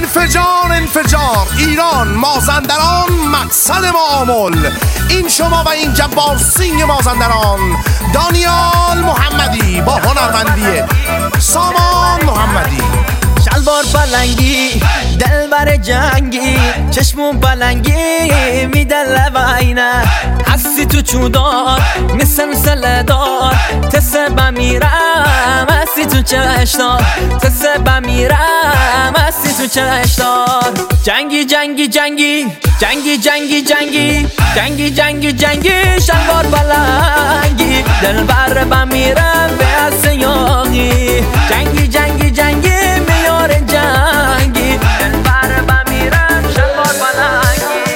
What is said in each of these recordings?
انفجار ایران مازندران مقصد معامل. این شما و این جبار سینگ مازندران دانیال محمدی با هنرمندی سامان محمدی. شلوار پلنگی دلبر جنگی چشمون پلنگی میدن لباینه حسی تو چودار مثل سلدار تسه بمیرم حسی تو چشتار تسه بمیرم حسی تو چشتار. جنگی جنگی جنگی جنگی جنگی جنگی جنگی جنگی جنگی شلوار پلنگی دلبر بمیرم به حس یاقی. جنگی جنگی جنگی جنگی دلبر بمیرم شلوار پلنگی.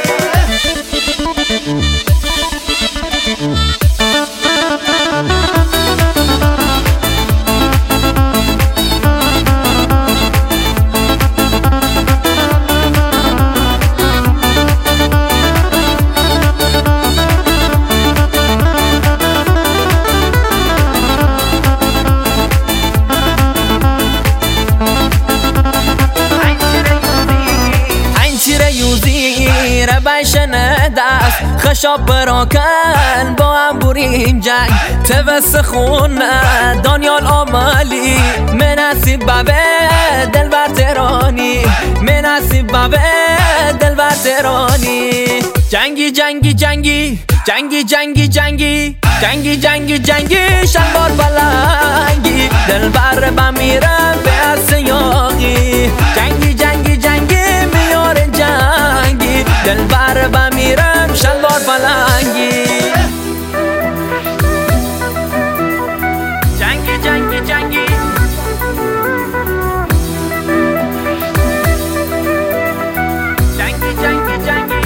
بشنه دست خشاب براکن با هم بریم جنگ توس خونه دانیال آمالی مناسب بابه دلبر ترانی مناسب بابه دلبر ترانی. جنگی جنگی جنگی جنگی جنگی جنگی جنگی جنگی جنگی شلوار پلنگی دلبر بمیرم به حس یاقی. جنگی جنگی جنگی میار جنگی دلبر بمیرم شلوار پلنگی. جنگی جنگی جنگی جنگی جنگی جنگی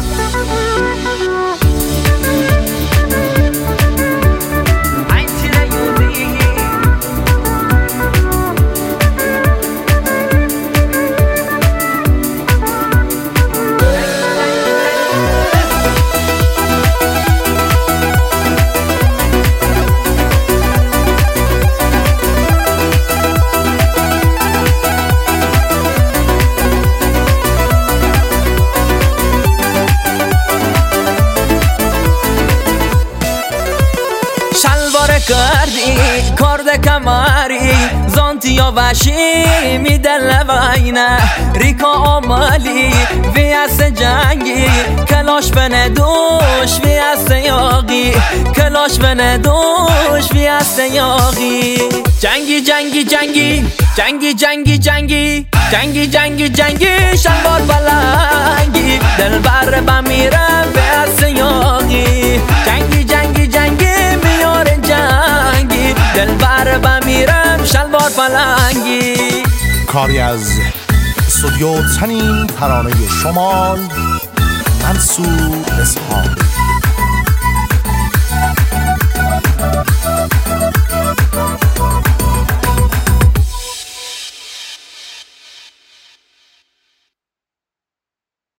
کردی کرد کماری زانتیا وشی میدن لباینه ریکا آمالی ویاس جنگی کلاش بندوش ویاس یاقی کلاش بندوش ویاس یاقی. جنگی جنگی جنگی جنگی جنگی جنگی جنگی جنگی جنگی شلوار پلنگی دلبر بمیرم ویاس یاقی. جنگی جنگی جنگی میار جنگی دلبر بمیرم شلوار پلنگی. کاری از استودیو تنین ترانه شمال منصور اسحاقی.